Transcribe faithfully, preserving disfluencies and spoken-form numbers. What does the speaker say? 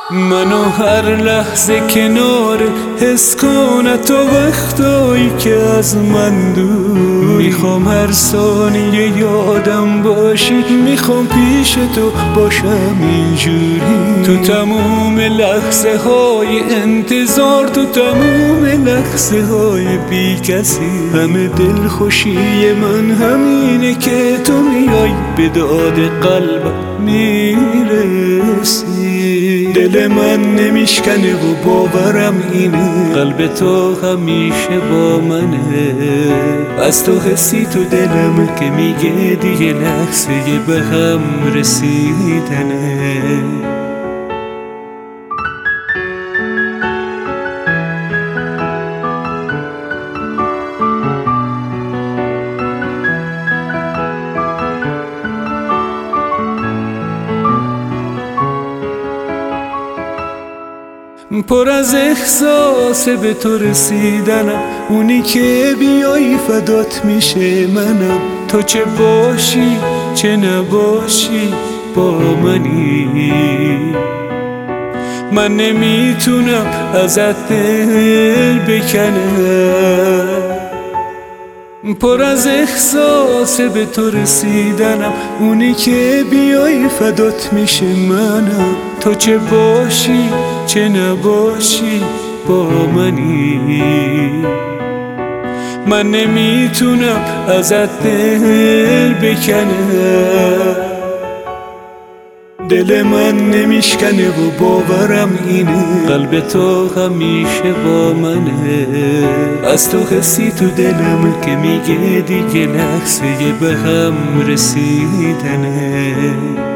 منو هر لحظه کنار حس کنه تو وقتایی که از من دور میخوام هر ثانیه یادم باشی، میخوام پیش تو باشم اینجوری تو تموم لحظه های انتظار، تو تموم لحظه های بی کسی. همه دل خوشی من همینه که تو میای به داد قلبم میرسی. دل من نمیشکنه و باورم اینه، قلب تو همیشه با منه. از تو حسی تو دلم که میگه دیگه لحظه به هم رسیدنه. پر از احساس به تو رسیدنم، اونی که بیایی فدات میشه منم. تو چه باشی چه نباشی با منی، من نمیتونم ازت دل بکنم. پر از احساس به تو رسیدنم، اونی که بیایی فدات میشه منم. تو چه باشی چه نباشی با منی، من نمیتونم ازت دل بکنم. دل من نمیشکنه و باورم اینه، قلب تو همیشه با منه. از تو حسی تو دلم که میگه دیگه لحظه به هم رسیدنه.